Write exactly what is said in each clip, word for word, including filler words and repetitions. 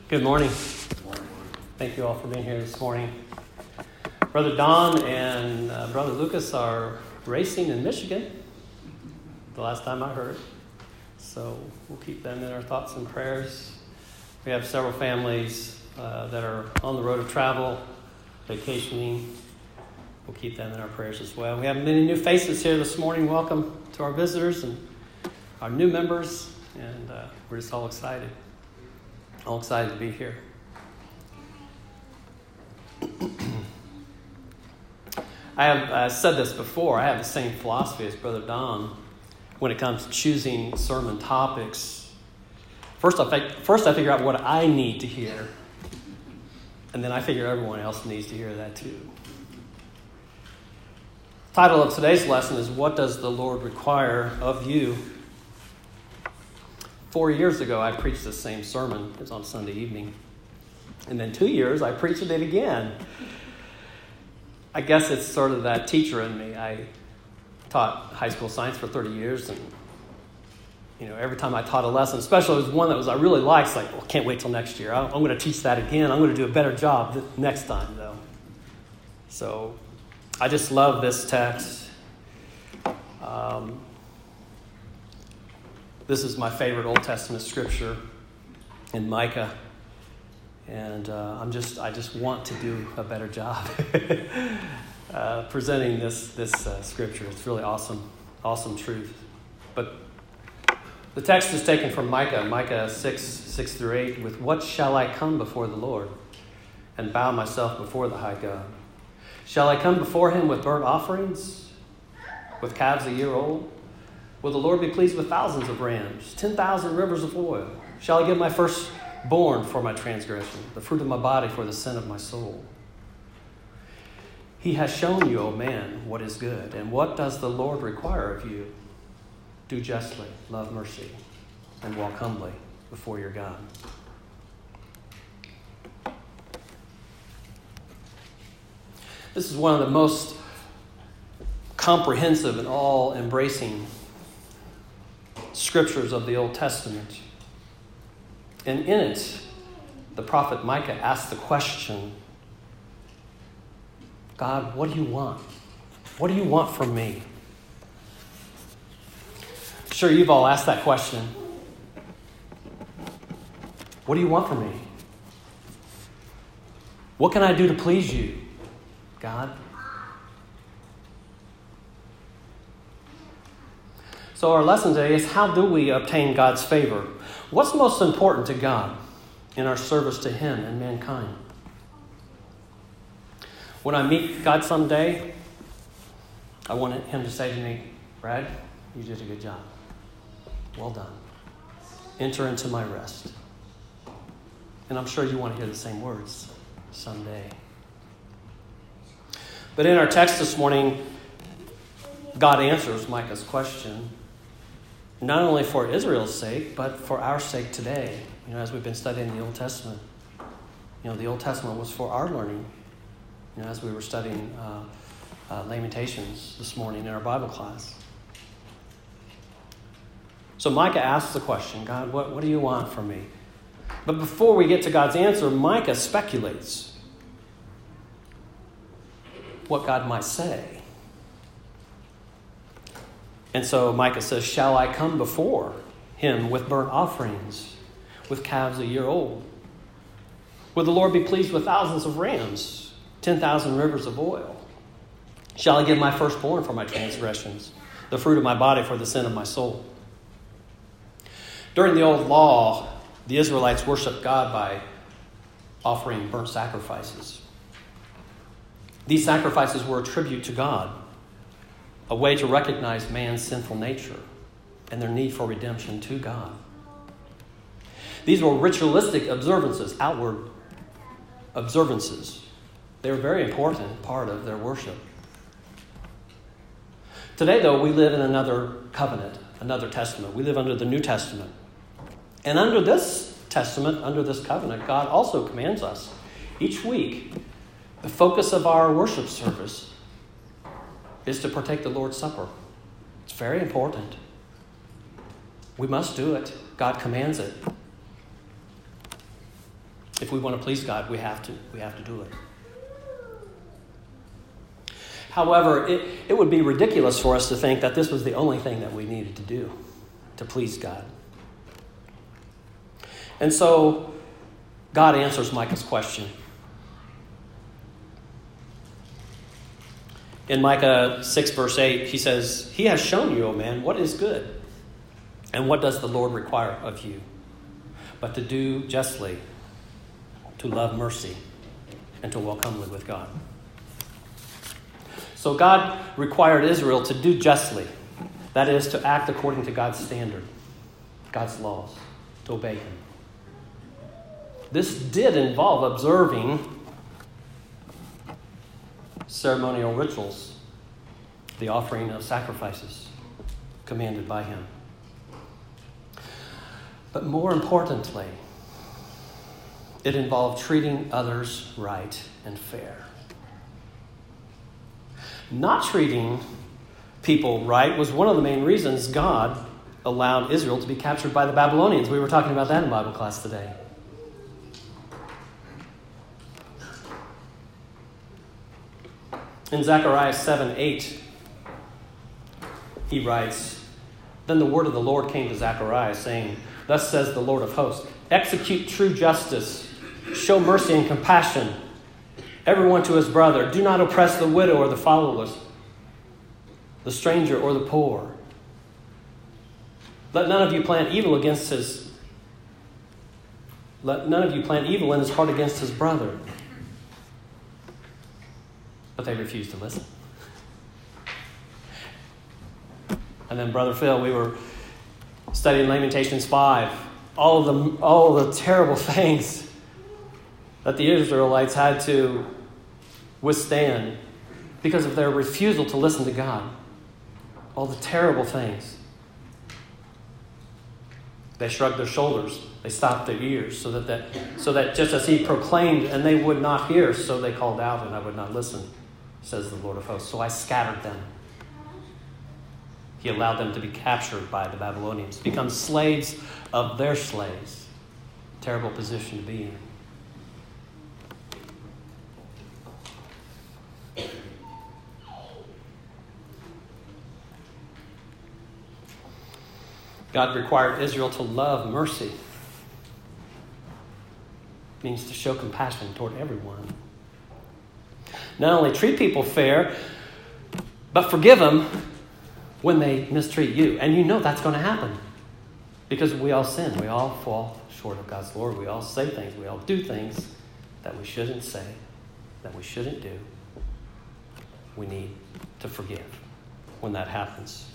Good morning. Thank you all for being here this morning. Brother Don and uh, Brother Lucas are racing in Michigan, the last time I heard. So we'll keep them in our thoughts and prayers. We have several families uh, that are on the road of travel, vacationing. We'll keep them in our prayers as well. We have many new faces here this morning. Welcome to our visitors and our new members. And uh, we're just all excited. All excited to be here. I have uh, said this before. I have the same philosophy as Brother Don when it comes to choosing sermon topics. First, I, first I figure out what I need to hear, and then I figure everyone else needs to hear that too. The title of today's lesson is, What Does the Lord Require of You? Four years ago, I preached the same sermon. It was on Sunday evening. And then two years, I preached it again. I guess it's sort of that teacher in me. I taught high school science for thirty years, and you know, every time I taught a lesson, especially it was one that was I really liked, it's like, well, can't wait till next year. I'm going to teach that again. I'm going to do a better job next time, though. So I just love this text. Um, This is my favorite Old Testament scripture in Micah, and uh, I'm just I just want to do a better job uh, presenting this this uh, scripture. It's really awesome, awesome truth. But the text is taken from Micah, Micah six six through eight. With what shall I come before the Lord, and bow myself before the high God? Shall I come before him with burnt offerings, with calves a year old? Will the Lord be pleased with thousands of rams, ten thousand rivers of oil? Shall I give my firstborn for my transgression, the fruit of my body for the sin of my soul? He has shown you, O man, what is good. And what does the Lord require of you? Do justly, love mercy, and walk humbly before your God. This is one of the most comprehensive and all-embracing scriptures of the Old Testament. And in it, the prophet Micah asked the question, God, what do you want? What do you want from me? Sure, you've all asked that question. What do you want from me? What can I do to please you, God? So our lesson today is, how do we obtain God's favor? What's most important to God in our service to him and mankind? When I meet God someday, I want him to say to me, Brad, you did a good job. Well done. Enter into my rest. And I'm sure you want to hear the same words someday. But in our text this morning, God answers Micah's question, not only for Israel's sake, but for our sake today. You know, as we've been studying the Old Testament, you know, the Old Testament was for our learning. You know, as we were studying uh, uh, Lamentations this morning in our Bible class. So Micah asks the question, God, what, what do you want from me? But before we get to God's answer, Micah speculates what God might say. And so Micah says, shall I come before him with burnt offerings, with calves a year old? Will the Lord be pleased with thousands of rams, ten thousand rivers of oil? Shall I give my firstborn for my transgressions, the fruit of my body for the sin of my soul? During the old law, the Israelites worshiped God by offering burnt sacrifices. These sacrifices were a tribute to God, a way to recognize man's sinful nature and their need for redemption to God. These were ritualistic observances, outward observances. They were a very important part of their worship. Today, though, we live in another covenant, another testament. We live under the New Testament. And under this testament, under this covenant, God also commands us each week, the focus of our worship service is to partake the Lord's Supper. It's very important. We must do it. God commands it. If we want to please God, we have to, we have to do it. However, it, it would be ridiculous for us to think that this was the only thing that we needed to do to please God. And so God answers Micah's question. In Micah six, verse eight, he says, "He has shown you, O man, what is good, and what does the Lord require of you, but to do justly, to love mercy, and to walk humbly with God." So God required Israel to do justly. That is, to act according to God's standard, God's laws, to obey him. This did involve observing ceremonial rituals, the offering of sacrifices commanded by him. But more importantly, it involved treating others right and fair. Not treating people right was one of the main reasons God allowed Israel to be captured by the Babylonians. We were talking about that in Bible class today. In Zechariah seven eight, he writes, "Then the word of the Lord came to Zechariah, saying, Thus says the Lord of hosts, execute true justice, show mercy and compassion, everyone to his brother. Do not oppress the widow or the fatherless, the stranger or the poor. Let none of you plan evil against his let none of you plan evil in his heart against his brother." But they refused to listen. And then, Brother Phil, we were studying Lamentations five. All of the all of the terrible things that the Israelites had to withstand because of their refusal to listen to God. All the terrible things. They shrugged their shoulders. They stopped their ears so that, that, so that just as he proclaimed and they would not hear, so they called out and I would not listen, says the Lord of hosts. So I scattered them. He allowed them to be captured by the Babylonians, become slaves of their slaves. Terrible position to be in. God required Israel to love mercy. It means to show compassion toward everyone. Not only treat people fair, but forgive them when they mistreat you. And you know that's going to happen. Because we all sin. We all fall short of God's glory. We all say things. We all do things that we shouldn't say, that we shouldn't do. We need to forgive when that happens.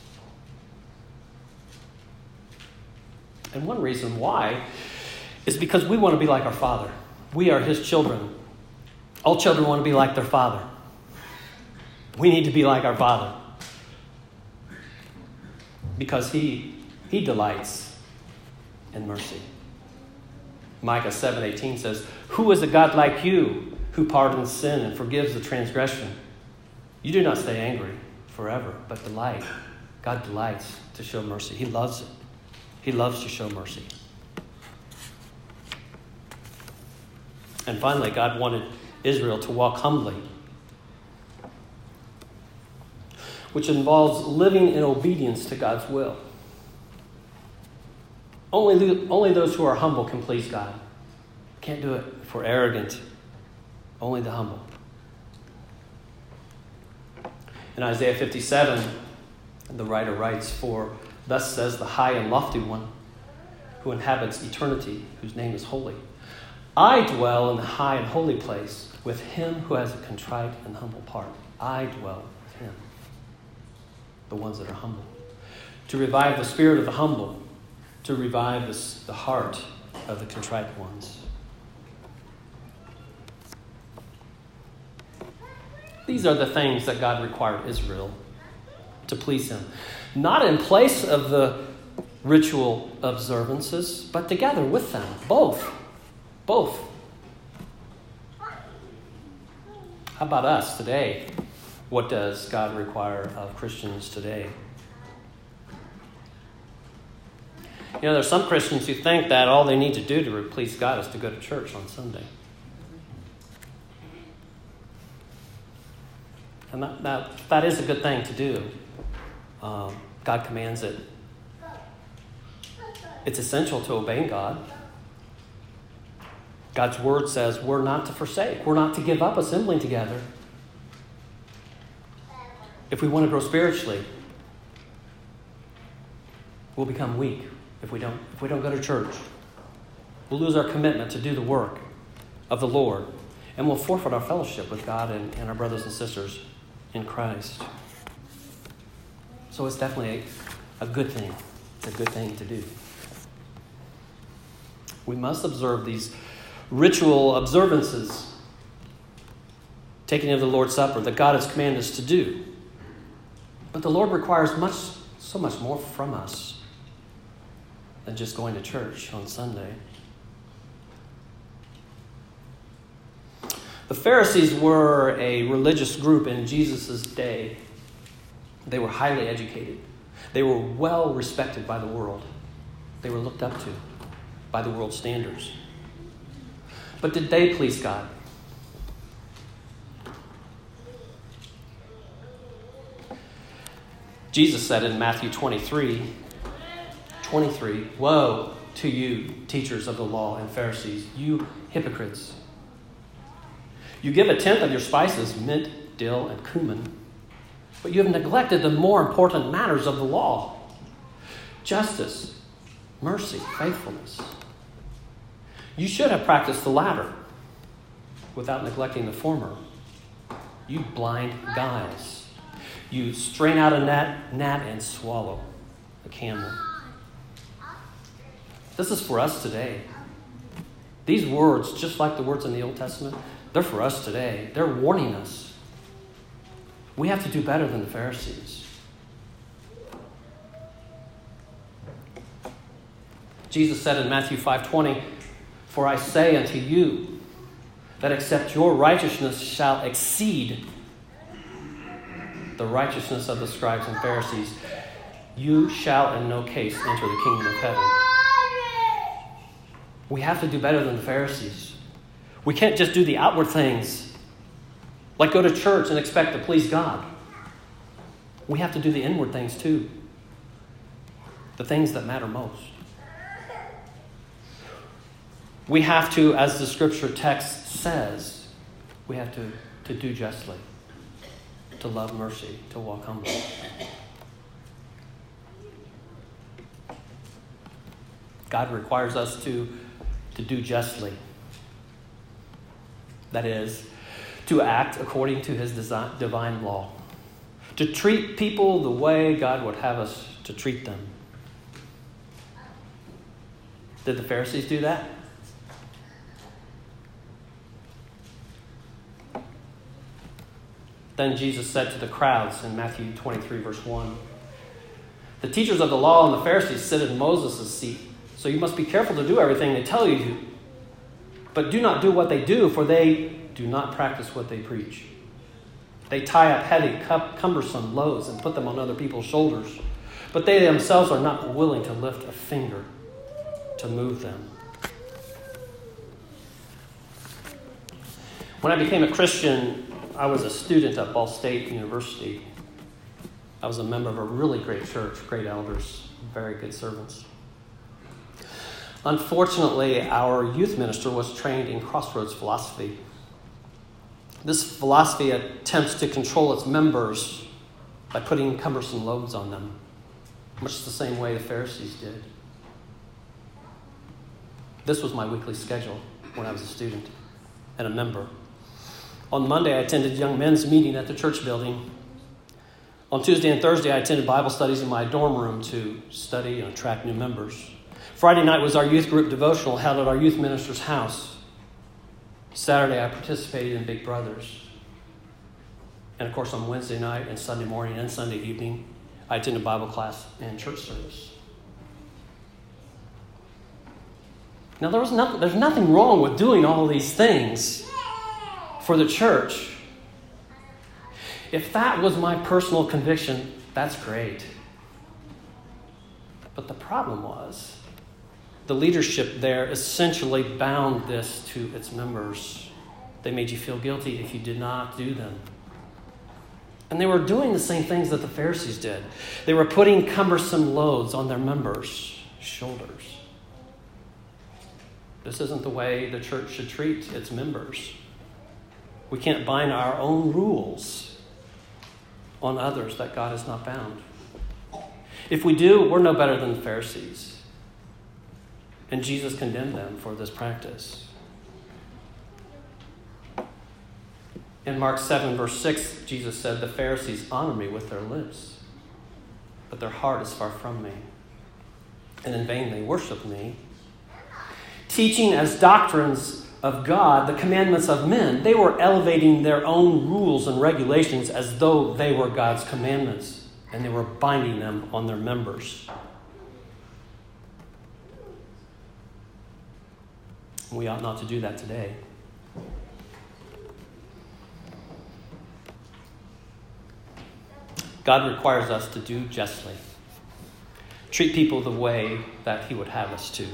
And one reason why is because we want to be like our Father. We are his children. All children want to be like their father. We need to be like our Father. Because he, he delights in mercy. Micah seven eighteen says, "Who is a God like you who pardons sin and forgives the transgression? You do not stay angry forever, but delight." God delights to show mercy. He loves it. He loves to show mercy. And finally, God wanted Israel to walk humbly, which involves living in obedience to God's will. Only, only those who are humble can please God. Can't do it if we're arrogant. Only the humble. In Isaiah fifty-seven, the writer writes, "For thus says the high and lofty one, who inhabits eternity, whose name is holy. I dwell in the high and holy place with him who has a contrite and humble heart." I dwell with him. The ones that are humble. To revive the spirit of the humble. To revive the, the heart of the contrite ones. These are the things that God required Israel to please him. Not in place of the ritual observances, but together with them. Both. Both. How about us today? What does God require of Christians today? You know, there's some Christians who think that all they need to do to please God is to go to church on Sunday. And that, that, that is a good thing to do. Um, God commands it. It's essential to obeying God. God's word says we're not to forsake. We're not to give up assembling together. If we want to grow spiritually, we'll become weak if we don't, if we don't go to church. We'll lose our commitment to do the work of the Lord, and we'll forfeit our fellowship with God and, and our brothers and sisters in Christ. So it's definitely a, a good thing. It's a good thing to do. We must observe these ritual observances, taking of the Lord's Supper, that God has commanded us to do. But the Lord requires much, so much more from us than just going to church on Sunday. The Pharisees were a religious group in Jesus' day. They were highly educated. They were well respected by the world. They were looked up to by the world's standards. But did they please God? Jesus said in Matthew twenty-three, twenty-three, "Woe to you, teachers of the law and Pharisees, you hypocrites! You give a tenth of your spices, mint, dill, and cumin, but you have neglected the more important matters of the law: justice, mercy, faithfulness. You should have practiced the latter without neglecting the former. You blind guides. You strain out a gnat, gnat and swallow a camel." This is for us today. These words, just like the words in the Old Testament, they're for us today. They're warning us. We have to do better than the Pharisees. Jesus said in Matthew five twenty, "For I say unto you, that except your righteousness shall exceed the righteousness of the scribes and Pharisees, you shall in no case enter the kingdom of heaven." We have to do better than the Pharisees. We can't just do the outward things, like go to church and expect to please God. We have to do the inward things too, the things that matter most. We have to, as the scripture text says, we have to, to do justly, to love mercy, to walk humbly. God requires us to, to do justly. That is, to act according to his design, divine law. To treat people the way God would have us to treat them. Did the Pharisees do that? Then Jesus said to the crowds in Matthew twenty-three, verse one, "The teachers of the law and the Pharisees sit in Moses' seat, so you must be careful to do everything they tell you to. But do not do what they do, for they do not practice what they preach. They tie up heavy, cumbersome loads and put them on other people's shoulders, but they themselves are not willing to lift a finger to move them." When I became a Christian, I was a student at Ball State University. I was a member of a really great church, great elders, very good servants. Unfortunately, our youth minister was trained in Crossroads philosophy. This philosophy attempts to control its members by putting cumbersome loads on them, much the same way the Pharisees did. This was my weekly schedule when I was a student and a member. On Monday, I attended young men's meeting at the church building. On Tuesday and Thursday, I attended Bible studies in my dorm room to study and attract new members. Friday night was our youth group devotional held at our youth minister's house. Saturday, I participated in Big Brothers. And of course, on Wednesday night and Sunday morning and Sunday evening, I attended Bible class and church service. Now, there was nothing, there's nothing wrong with doing all these things for the church. If that was my personal conviction, that's great. But the problem was, the leadership there essentially bound this to its members. They made you feel guilty if you did not do them. And they were doing the same things that the Pharisees did. They were putting cumbersome loads on their members' shoulders. This isn't the way the church should treat its members. We can't bind our own rules on others that God has not bound. If we do, we're no better than the Pharisees. And Jesus condemned them for this practice. In Mark seven, verse six, Jesus said, "The Pharisees honor me with their lips, but their heart is far from me. And in vain they worship me, teaching as doctrines of God the commandments of men." They were elevating their own rules and regulations as though they were God's commandments, and they were binding them on their members. We ought not to do that today. God requires us to do justly. Treat people the way that he would have us to.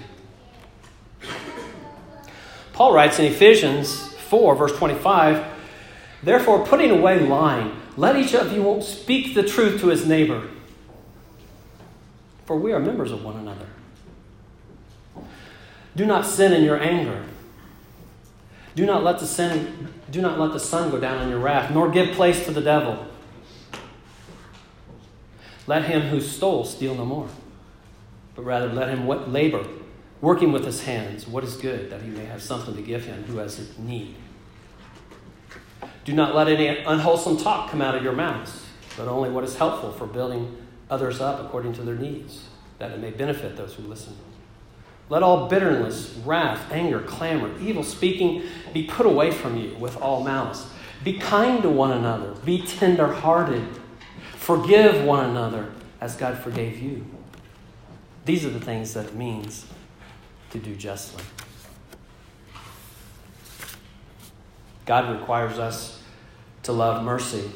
Paul writes in Ephesians four, verse twenty-five, "Therefore, putting away lying, let each of you speak the truth to his neighbor, for we are members of one another. Do not sin in your anger. Do not let the sin, do not let the sun go down in your wrath, nor give place to the devil. Let him who stole steal no more, but rather let him labor, working with his hands what is good, that he may have something to give him who has need. Do not let any unwholesome talk come out of your mouths, but only what is helpful for building others up according to their needs, that it may benefit those who listen. Let all bitterness, wrath, anger, clamor, evil speaking be put away from you with all malice. Be kind to one another. Be tender-hearted. Forgive one another as God forgave you." These are the things that it means to do justly. God requires us to love mercy,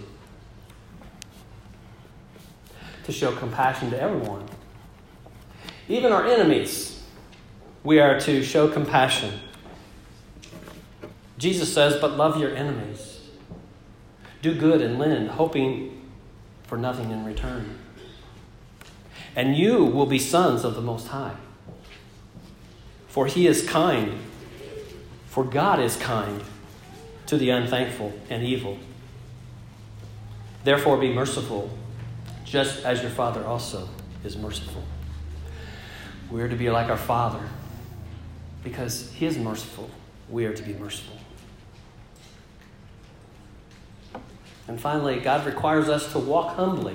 to show compassion to everyone, even our enemies. We are to show compassion. Jesus says, "But love your enemies. Do good and lend, hoping for nothing in return. And you will be sons of the Most High. For he is kind, for God is kind to the unthankful and evil. Therefore be merciful, just as your Father also is merciful." We are to be like our Father. Because he is merciful, we are to be merciful. And finally, God requires us to walk humbly.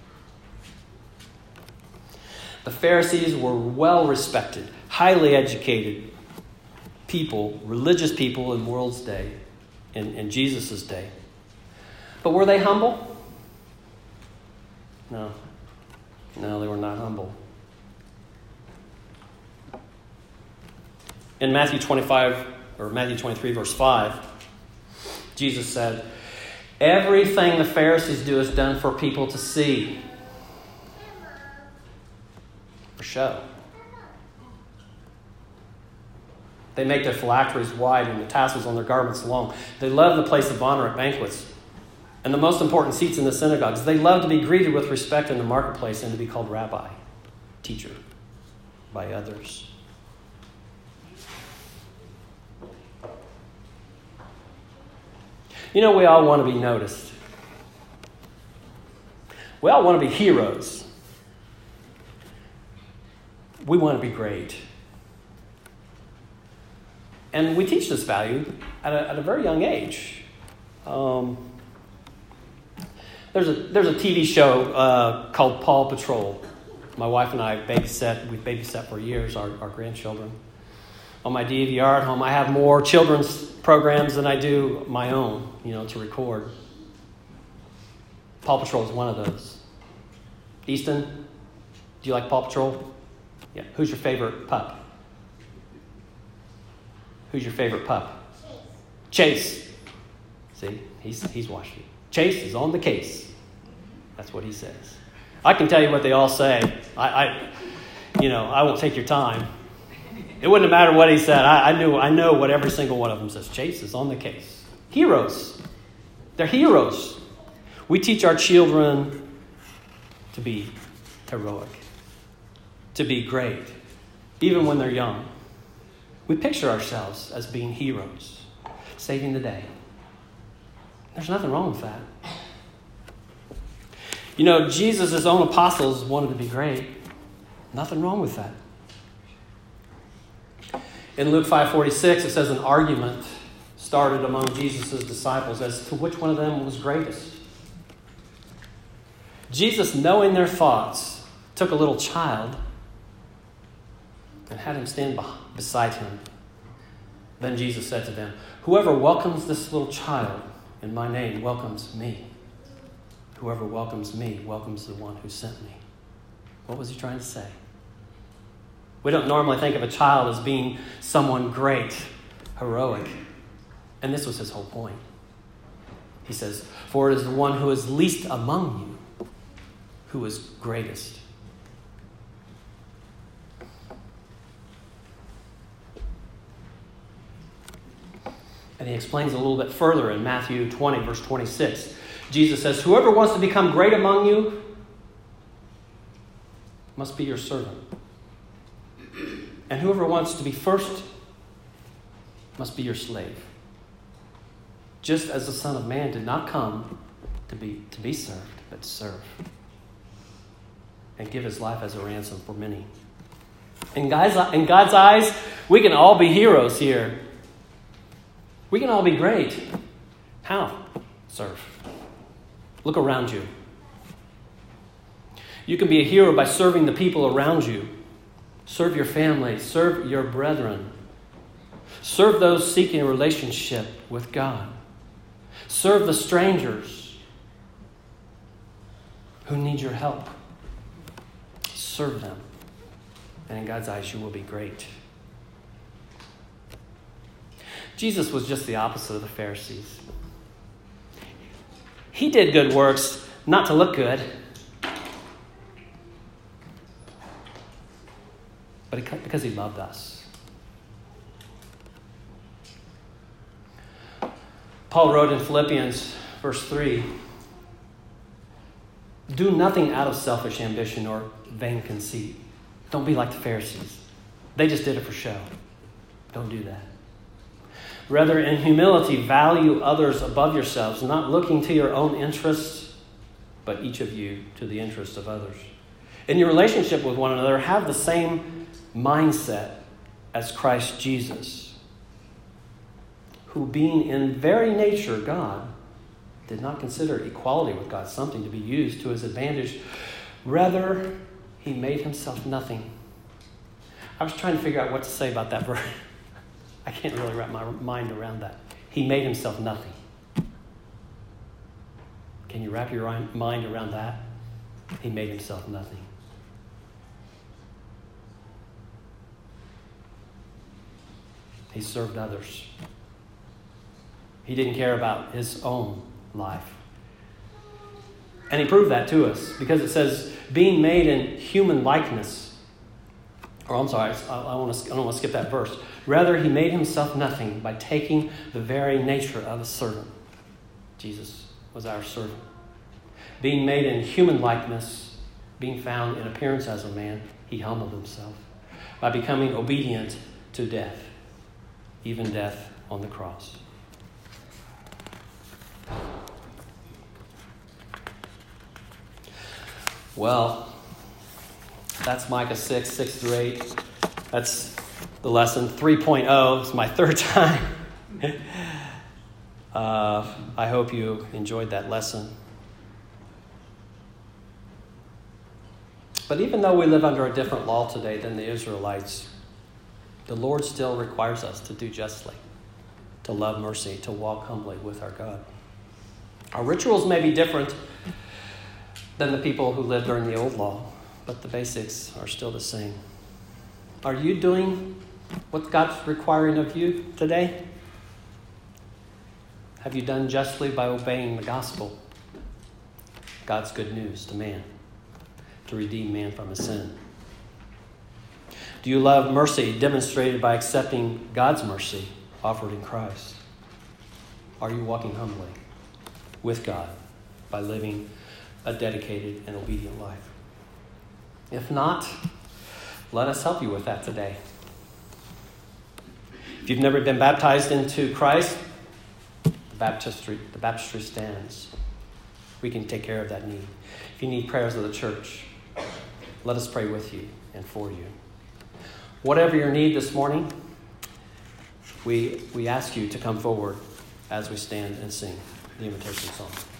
The Pharisees were well-respected, highly educated people, religious people in the world's day, in, in Jesus' day. But were they humble? No. No, they were not humble. In Matthew twenty-five, or Matthew twenty-three, verse five, Jesus said, "Everything the Pharisees do is done for people to see, for show. They make their phylacteries wide and the tassels on their garments long. They love the place of honor at banquets and the most important seats in the synagogues. They love to be greeted with respect in the marketplace and to be called rabbi, teacher, by others." You know, we all want to be noticed. We all want to be heroes. We want to be great. And we teach this value at a, at a very young age. Um, there's a there's a T V show uh, called Paw Patrol. My wife and I babysat. We've babysat for years our, our grandchildren. On my D V R at home, I have more children's programs than I do my own, you know, to record. Paw Patrol is one of those. Easton, do you like Paw Patrol? Yeah. Who's your favorite pup? Who's your favorite pup? Chase. Chase. See, he's he's watching. Chase is on the case. That's what he says. I can tell you what they all say. I, I you know, I won't take your time. It wouldn't have mattered what he said. I, I knew I know what every single one of them says. Chase is on the case. Heroes. They're heroes. We teach our children to be heroic, to be great, even when they're young. We picture ourselves as being heroes, saving the day. There's nothing wrong with that. You know, Jesus' own apostles wanted to be great. Nothing wrong with that. In Luke five forty-six, it says an argument started among Jesus' disciples as to which one of them was greatest. Jesus, knowing their thoughts, took a little child and had him stand beside him. Then Jesus said to them, "Whoever welcomes this little child in my name welcomes me. Whoever welcomes me welcomes the one who sent me." What was he trying to say? We don't normally think of a child as being someone great, heroic. And this was his whole point. He says, "For it is the one who is least among you who is greatest." And he explains a little bit further in Matthew twenty, verse twenty-six. Jesus says, "Whoever wants to become great among you must be your servant. And whoever wants to be first must be your slave. Just as the Son of Man did not come to be, to be served, but to serve, and give his life as a ransom for many." In God's, in God's eyes, we can all be heroes here. We can all be great. How? Serve. Look around you. You can be a hero by serving the people around you. Serve your family. Serve your brethren. Serve those seeking a relationship with God. Serve the strangers who need your help. Serve them. And in God's eyes, you will be great. Jesus was just the opposite of the Pharisees. He did good works not to look good, but because he loved us. Paul wrote in Philippians, verse three, "Do nothing out of selfish ambition or vain conceit." Don't be like the Pharisees. They just did it for show. Don't do that. "Rather, in humility, value others above yourselves, not looking to your own interests, but each of you to the interest of others. In your relationship with one another, have the same mindset as Christ Jesus, who being in very nature God, did not consider equality with God something to be used to his advantage. Rather, he made himself nothing." I was trying to figure out what to say about that verse. I can't really wrap my mind around that. He made himself nothing. Can you wrap your mind around that? He made himself nothing. He served others. He didn't care about his own life. And he proved that to us because it says, being made in human likeness. Or I'm sorry, I, I, want to, I don't want to skip that verse. Rather, he made himself nothing by taking the very nature of a servant. Jesus was our servant. Being made in human likeness, being found in appearance as a man, he humbled himself by becoming obedient to death, even death on the cross. Well, that's Micah six, six through eight. That's the lesson three point oh. It's my third time. uh, I hope you enjoyed that lesson. But even though we live under a different law today than the Israelites, the Lord still requires us to do justly, to love mercy, to walk humbly with our God. Our rituals may be different than the people who lived during the old law, but the basics are still the same. Are you doing what God's requiring of you today? Have you done justly by obeying the gospel, God's good news to man, to redeem man from his sin? Do you love mercy demonstrated by accepting God's mercy offered in Christ? Are you walking humbly with God by living a dedicated and obedient life? If not, let us help you with that today. If you've never been baptized into Christ, the baptistry, the baptistry stands. We can take care of that need. If you need prayers of the church, let us pray with you and for you. Whatever your need this morning, we, we ask you to come forward as we stand and sing the invitation song.